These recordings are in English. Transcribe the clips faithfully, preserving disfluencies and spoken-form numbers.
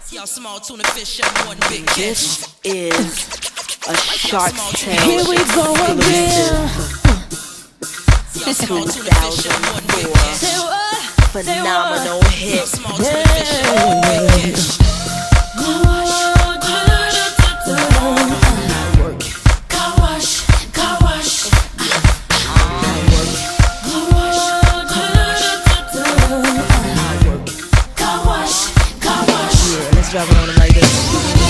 Y'all small tuna fish and one big catch. This is a Shark Tale. Here we go again. Y'all small tuna fish and one big catch. Phenomenal hit. Y'all small tuna fish and one big catch. Drop it on them like this.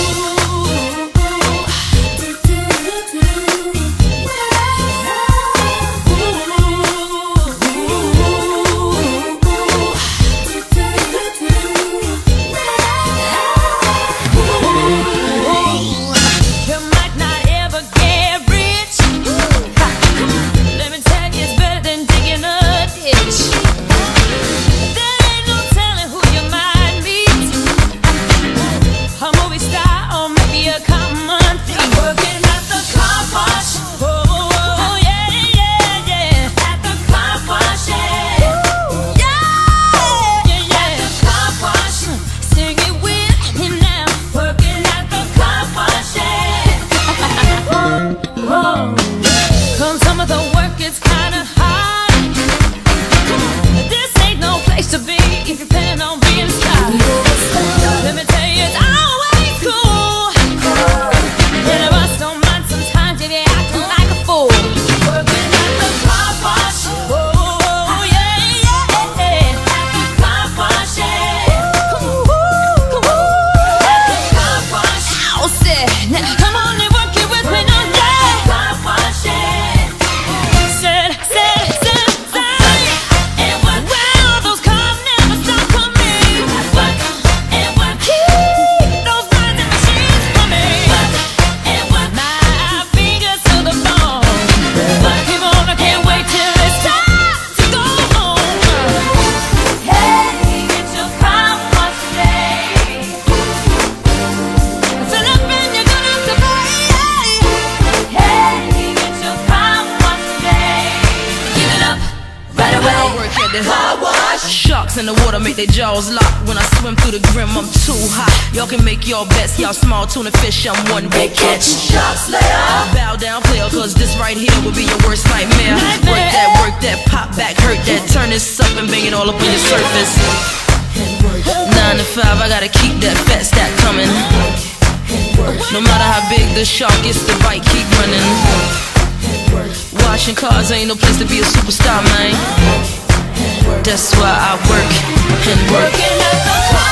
Sharks in the water make their jaws lock. When I swim through the grim, I'm too hot. Y'all can make your bets, y'all small tuna fish, I'm one big catch. Shark Slayer. Bow down, player, cause this right here will be your worst nightmare. nightmare. Work that, work that, pop back, hurt that. Turn this up and bang it all up on your surface. Nine to five, I gotta keep that fat stack coming. No matter how big the shark is, the bite keep running. Washing cars ain't no place to be a superstar, man. That's why I work and work.